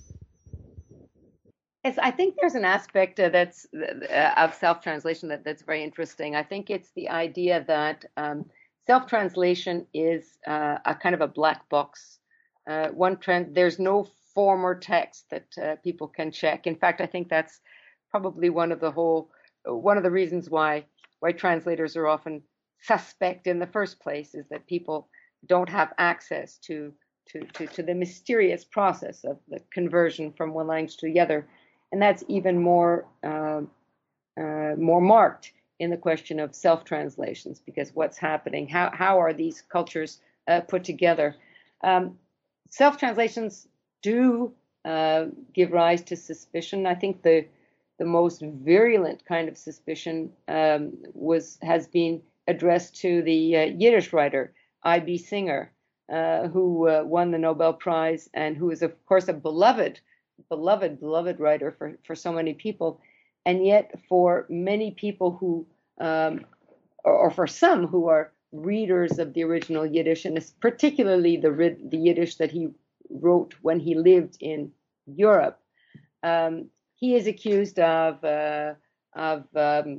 Yes, I think there's an aspect uh, that's uh, of self-translation that, that's very interesting. I think it's the idea that um, self-translation is uh, a kind of a black box. Uh, one trend, there's no form or text that uh, people can check. In fact, I think that's probably one of the whole, one of the reasons why why translators are often suspect in the first place is that people don't have access to to to, to the mysterious process of the conversion from one language to the other, and that's even more uh, uh, more marked in the question of self-translations, because what's happening? How how are these cultures uh, put together? Um, Self-translations do uh, give rise to suspicion. I think the the most virulent kind of suspicion um, was has been addressed to the uh, Yiddish writer I B Singer, uh, who uh, won the Nobel Prize and who is, of course, a beloved, beloved, beloved writer for, for so many people. And yet, for many people who, um, or, or for some who are readers of the original Yiddish, and particularly the the Yiddish that he wrote when he lived in Europe, um, he is accused of uh, of um,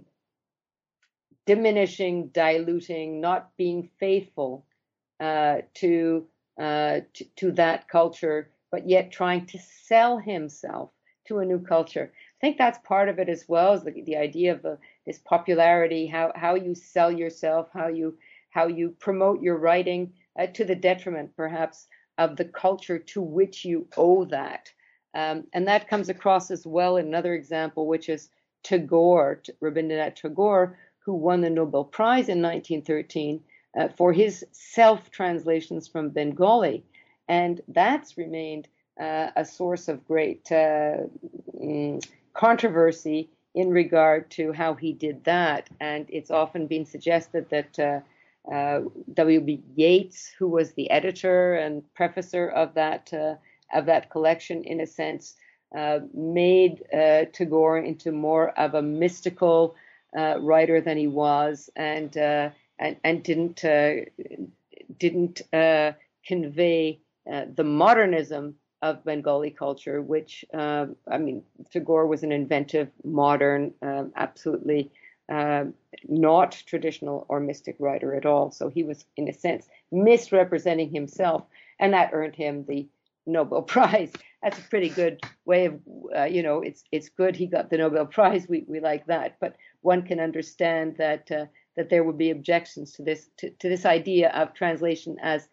diminishing, diluting, not being faithful uh, to, uh, to to that culture, but yet trying to sell himself to a new culture. I think that's part of it as well, as the, the idea of uh, this popularity, how how you sell yourself, how you how you promote your writing uh, to the detriment, perhaps, of the culture to which you owe that. Um, and that comes across as well in another example, which is Tagore, Rabindranath Tagore, who won the Nobel Prize in nineteen thirteen uh, for his self-translations from Bengali. And that's remained uh, a source of great uh, mm, controversy in regard to how he did that. And it's often been suggested that uh, uh, W B Yeats, who was the editor and prefacer of that uh, of that collection, in a sense, uh, made uh, Tagore into more of a mystical uh, writer than he was, and uh, and and didn't uh, didn't uh, convey uh, the modernism of Bengali culture, which uh, I mean, Tagore was an inventive, modern, um, absolutely uh, not traditional or mystic writer at all. So he was, in a sense, misrepresenting himself, and that earned him the Nobel Prize. That's a pretty good way of, uh, you know, it's it's good he got the Nobel Prize. We we like that, but one can understand that uh, that there would be objections to this to, to this idea of translation as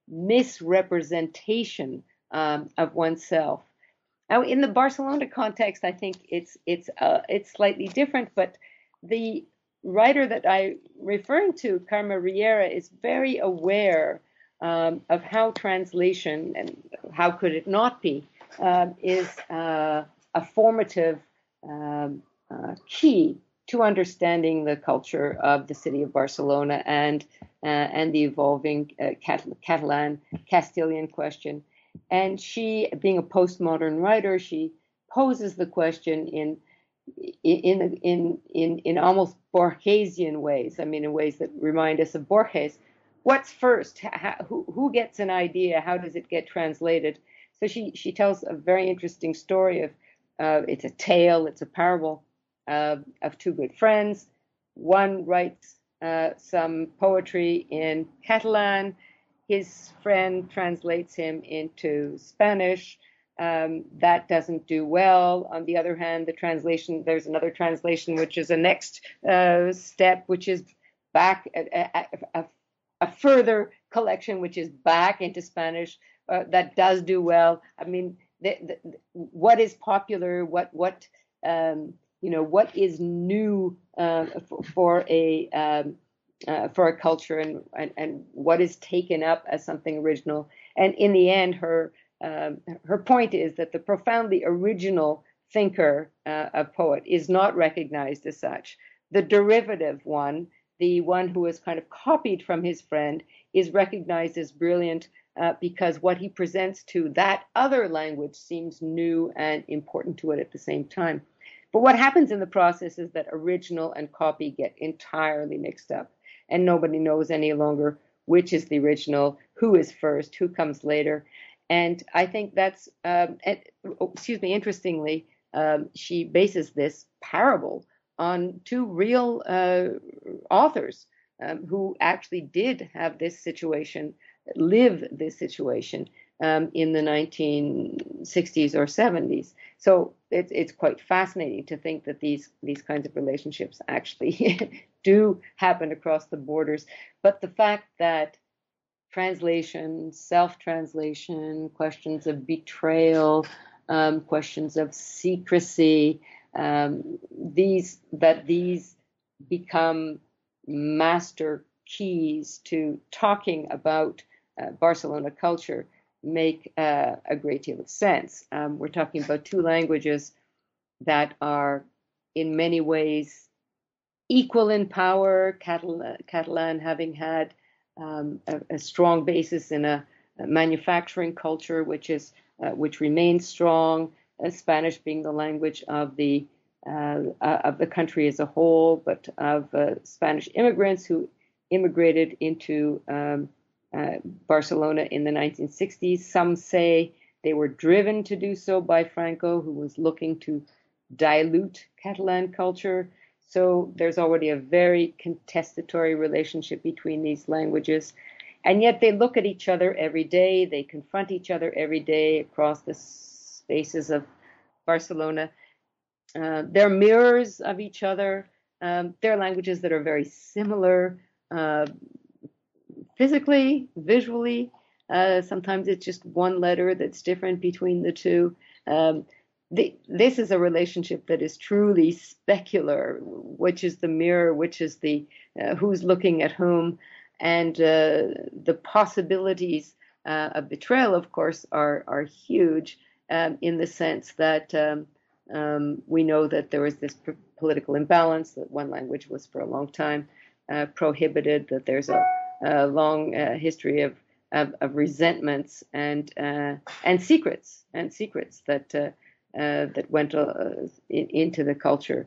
misrepresentation um, of oneself. Now, in the Barcelona context, I think it's it's uh, it's slightly different, but the writer that I'm referring to, Carme Riera, is very aware um, of how translation, and how could it not be, um, is uh, a formative um, uh, key to understanding the culture of the city of Barcelona and uh, and the evolving uh, Cat- Catalan Castilian question. And she, being a postmodern writer, she poses the question in in in in in almost Borgesian ways. I mean, in ways that remind us of Borges. What's first? How, who who gets an idea? How does it get translated? So she she tells a very interesting story of uh, it's a tale, it's a parable uh, of two good friends. One writes uh, some poetry in Catalan. His friend translates him into Spanish. Um, that doesn't do well. On the other hand, the translation, there's another translation, which is a next uh, step, which is back, a, a, a further collection, which is back into Spanish. Uh, that does do well. I mean, the, the, what is popular, what, what, um, you know, what is new uh, for, for a, um, Uh, for a culture, and, and and what is taken up as something original. And in the end, her um, her point is that the profoundly original thinker, uh, a poet, is not recognized as such. The derivative one, the one who is kind of copied from his friend, is recognized as brilliant uh, because what he presents to that other language seems new and important to it at the same time. But what happens in the process is that original and copy get entirely mixed up, and nobody knows any longer which is the original, who is first, who comes later. And I think that's, um, and, oh, excuse me, interestingly, um, she bases this parable on two real uh, authors um, who actually did have this situation, live this situation um, in the nineteen sixties or seventies. So it's it's quite fascinating to think that these these kinds of relationships actually do happen across the borders. But the fact that translation, self-translation, questions of betrayal, um, questions of secrecy, um, these that these become master keys to talking about uh, Barcelona culture make uh, a great deal of sense. Um, we're talking about two languages that are in many ways equal in power, Catalan, Catalan having had um, a, a strong basis in a, a manufacturing culture, which is uh, which remains strong, uh, Spanish being the language of the uh, uh, of the country as a whole, but of uh, Spanish immigrants who immigrated into um, uh, Barcelona in the nineteen sixties. Some say they were driven to do so by Franco, who was looking to dilute Catalan culture. So there's already a very contestatory relationship between these languages. And yet they look at each other every day. They confront each other every day across the spaces of Barcelona. Uh, they're mirrors of each other. Um, they're languages that are very similar uh, physically, visually. Uh, sometimes it's just one letter that's different between the two. Um, The, this is a relationship that is truly specular, which is the mirror, which is the uh, who's looking at whom, and uh, the possibilities uh, of betrayal, of course, are are huge um, in the sense that um, um, we know that there was this p- political imbalance, that one language was for a long time uh, prohibited, that there's a, a long uh, history of, of of resentments and uh, and secrets and secrets that. Uh, Uh, that went uh, in, into the culture.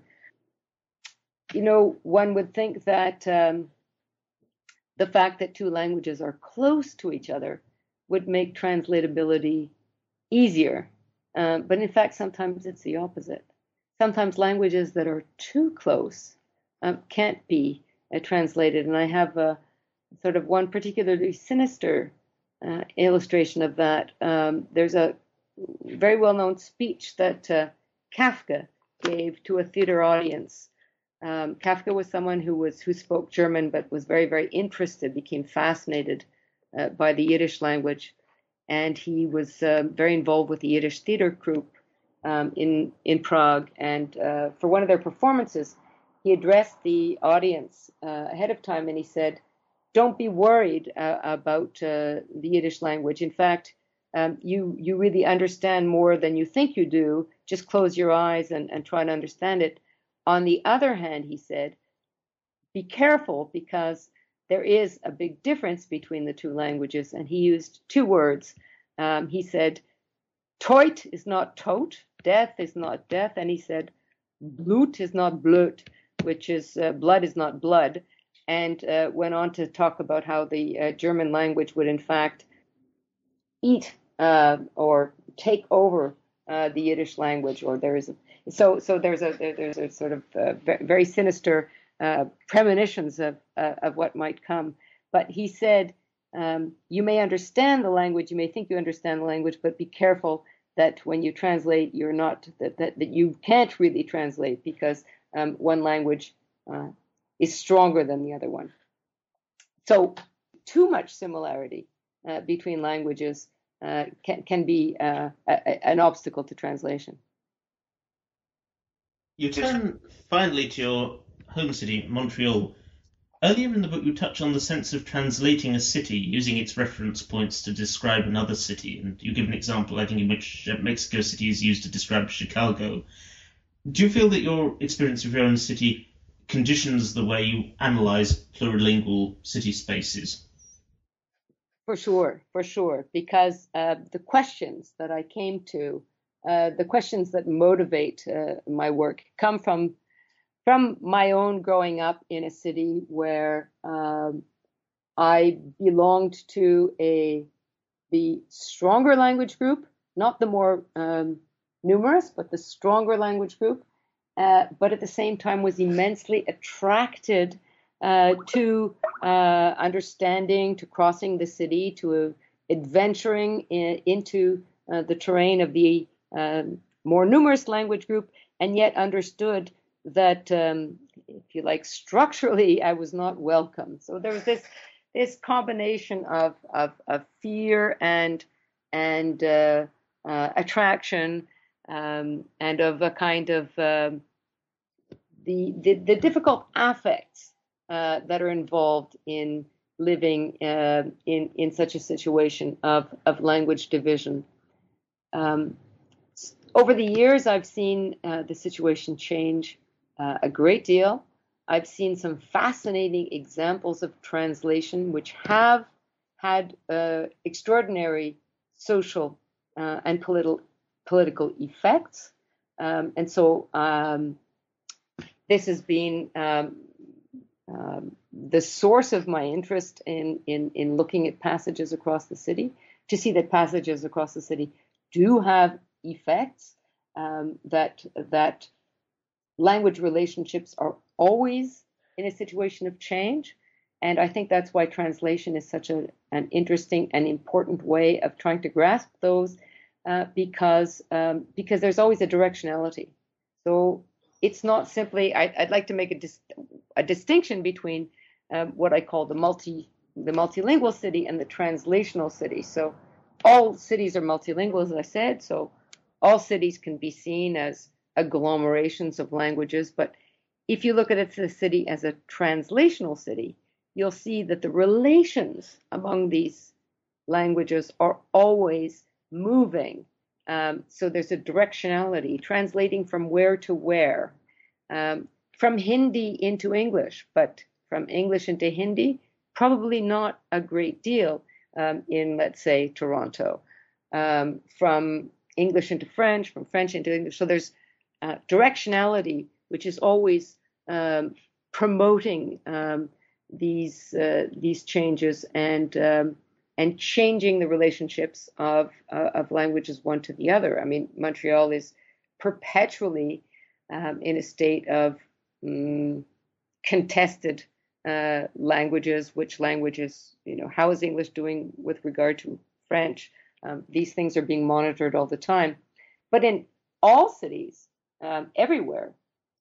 You know, one would think that um, the fact that two languages are close to each other would make translatability easier. Uh, but in fact, sometimes it's the opposite. Sometimes languages that are too close um, can't be uh, translated. And I have a sort of one particularly sinister uh, illustration of that. Um, there's a very well-known speech that uh, Kafka gave to a theater audience Um, Kafka was someone who was who spoke German, but was very, very interested, became fascinated uh, by the Yiddish language, and he was uh, very involved with the Yiddish theater troupe um, in in Prague. And uh, for one of their performances, he addressed the audience uh, ahead of time, and he said, "Don't be worried uh, about uh, the Yiddish language. In fact, um, you you really understand more than you think you do. Just close your eyes and, and try to understand it." On the other hand, he said, be careful because there is a big difference between the two languages. And he used two words. Um, he said, Toit is not tot, death is not death. And he said, Blut is not blut, which is uh, blood is not blood. And uh, went on to talk about how the uh, German language would, in fact, eat uh, or take over uh, the Yiddish language, or there is a, so so there's a there's a sort of uh, very sinister uh, premonitions of uh, of what might come. But he said, um, you may understand the language, you may think you understand the language, but be careful that when you translate, you're not that that, that you can't really translate because um, one language uh, is stronger than the other one. So too much similarity uh, between languages uh, can, can be uh, a, an obstacle to translation.
You turn finally to your home city, Montreal. Earlier in the book, you touch on the sense of translating a city using its reference points to describe another city, and you give an example, I think, in which Mexico City is used to describe Chicago. Do you feel that your experience of your own city conditions the way you analyze plurilingual city spaces?
For sure, for sure, because uh, the questions that I came to, uh, the questions that motivate uh, my work, come from from my own growing up in a city where um, I belonged to a the stronger language group, not the more um, numerous, but the stronger language group, uh, but at the same time was immensely attracted uh, to uh, understanding, to crossing the city, to uh, adventuring in, into uh, the terrain of the um, more numerous language group, and yet understood that, um, if you like, structurally, I was not welcome. So there was this this combination of of, of fear and and uh, uh, attraction, um, and of a kind of um, the, the the difficult affects uh, that are involved in living uh, in in such a situation of of language division. Um, over the years, I've seen uh, the situation change uh, a great deal. I've seen some fascinating examples of translation which have had uh, extraordinary social uh, and political political effects, um, and so um, this has been um, um, the source of my interest in, in in looking at passages across the city, to see that passages across the city do have effects, um, that that language relationships are always in a situation of change. And I think that's why translation is such a, an interesting and important way of trying to grasp those, uh, because um, because there's always a directionality. So it's not simply, I, I'd like to make a, dis, a distinction between um, what I call the multi the multilingual city and the translational city. So all cities are multilingual, as I said, so all cities can be seen as agglomerations of languages. But if you look at it, the city as a translational city, you'll see that the relations among these languages are always moving. Um, so there's a directionality, translating from where to where, um, from Hindi into English, but from English into Hindi, probably not a great deal um, in, let's say, Toronto. Um, from English into French, from French into English. So there's uh, directionality, which is always um, promoting um, these uh, these changes and um, and changing the relationships of uh, of languages one to the other. I mean, Montreal is perpetually um, in a state of um, contested uh, languages. Which languages, you know, how is English doing with regard to French? Um, these things are being monitored all the time. But in all cities, um, everywhere,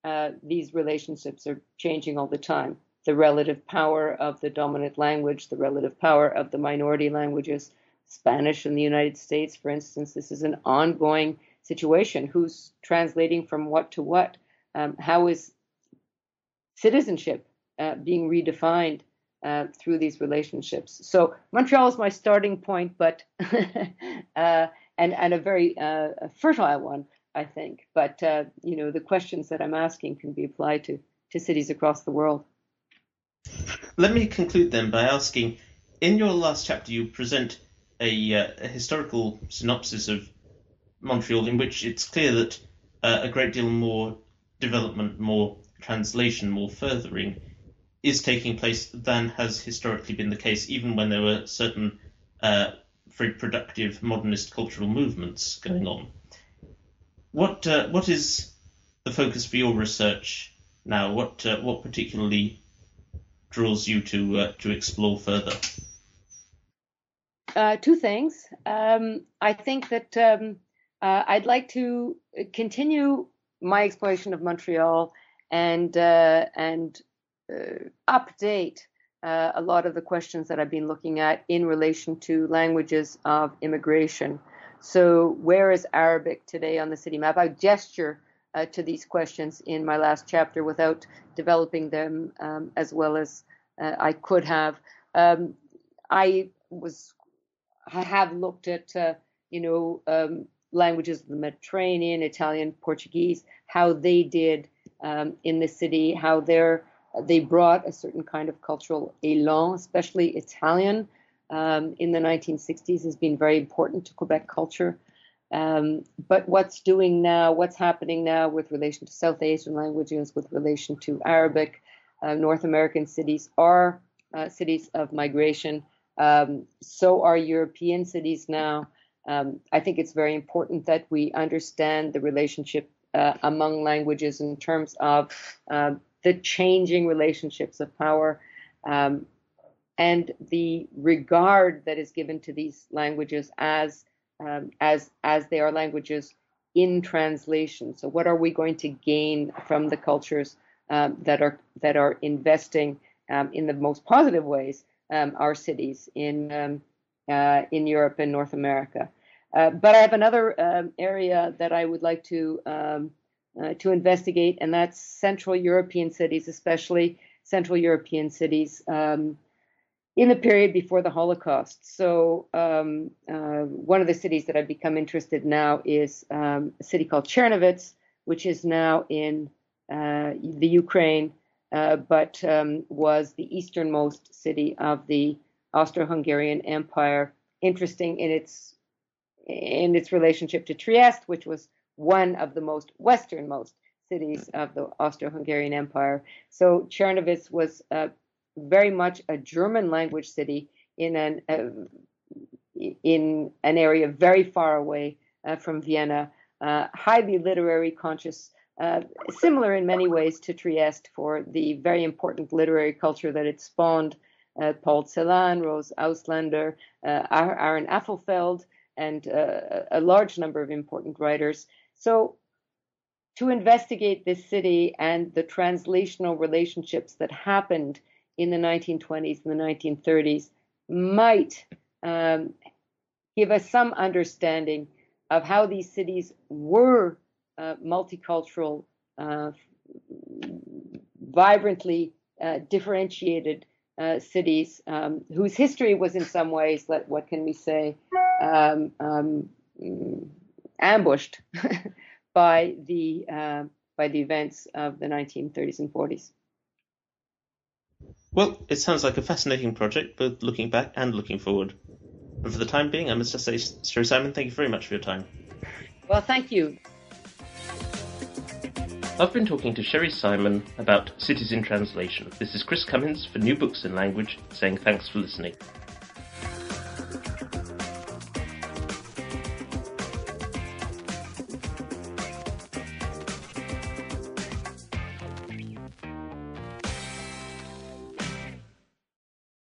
uh, these relationships are changing all the time. The relative power of the dominant language, the relative power of the minority languages, Spanish in the United States, for instance, this is an ongoing situation. Who's translating from what to what? Um, how is citizenship uh, being redefined uh, through these relationships? So Montreal is my starting point, but uh, and and a very uh, a fertile one, I think. But uh, you know, the questions that I'm asking can be applied to to cities across the world.
Let me conclude then by asking, in your last chapter you present a, uh, a historical synopsis of Montreal in which it's clear that uh, a great deal more development, more translation, more furthering is taking place than has historically been the case, even when there were certain uh, very productive modernist cultural movements going on. What uh, what is the focus for your research now? What uh, what particularly draws you to uh, to explore further?
Uh, two things. Um, I think that um, uh, I'd like to continue my exploration of Montreal and uh, and uh, update uh, a lot of the questions that I've been looking at in relation to languages of immigration. So where is Arabic today on the city map? I gesture uh, to these questions in my last chapter without developing them um, as well as uh, I could have. Um, I was, I have looked at, uh, you know, um, languages of the Mediterranean, Italian, Portuguese, how they did um, in the city, how they're, they brought a certain kind of cultural élan, especially Italian um, in the nineteen sixties has been very important to Quebec culture. Um, but what's doing now, what's happening now with relation to South Asian languages, with relation to Arabic, uh, North American cities are uh, cities of migration. Um, so are European cities now. Um, I think it's very important that we understand the relationship uh, among languages in terms of uh, the changing relationships of power um, and the regard that is given to these languages as um, as as they are languages in translation. So, what are we going to gain from the cultures um, that are that are investing um, in the most positive ways um, our cities in um, uh, in Europe and North America? Uh, but I have another um, area that I would like to um, uh, to investigate, and that's Central European cities, especially Central European cities um, in the period before the Holocaust. So um, uh, one of the cities that I've become interested in now is um, a city called Czernowitz, which is now in uh, the Ukraine, uh, but um, was the easternmost city of the Austro-Hungarian Empire. Interesting in its in its relationship to Trieste, which was one of the most westernmost cities of the Austro-Hungarian Empire. So Czernowitz was uh, very much a German language city in an uh, in an area very far away uh, from Vienna, uh, highly literary conscious, uh, similar in many ways to Trieste for the very important literary culture that it spawned. Uh, Paul Celan, Rose Auslander, uh, Aaron Affelfeld, and uh, a large number of important writers. So to investigate this city and the translational relationships that happened in the nineteen twenties and the nineteen thirties might um, give us some understanding of how these cities were uh, multicultural, uh, vibrantly uh, differentiated uh, cities um, whose history was in some ways, let, what can we say, um, um, ambushed by the uh, by the events of the nineteen thirties and forties.
Well, it sounds like a fascinating project, both looking back and looking forward. And for the time being, I must just say, Sherry Simon, thank you very much for your time.
Well, thank you.
I've been talking to Sherry Simon about Cities in Translation. This is Chris Cummins for New Books in Language, saying thanks for listening.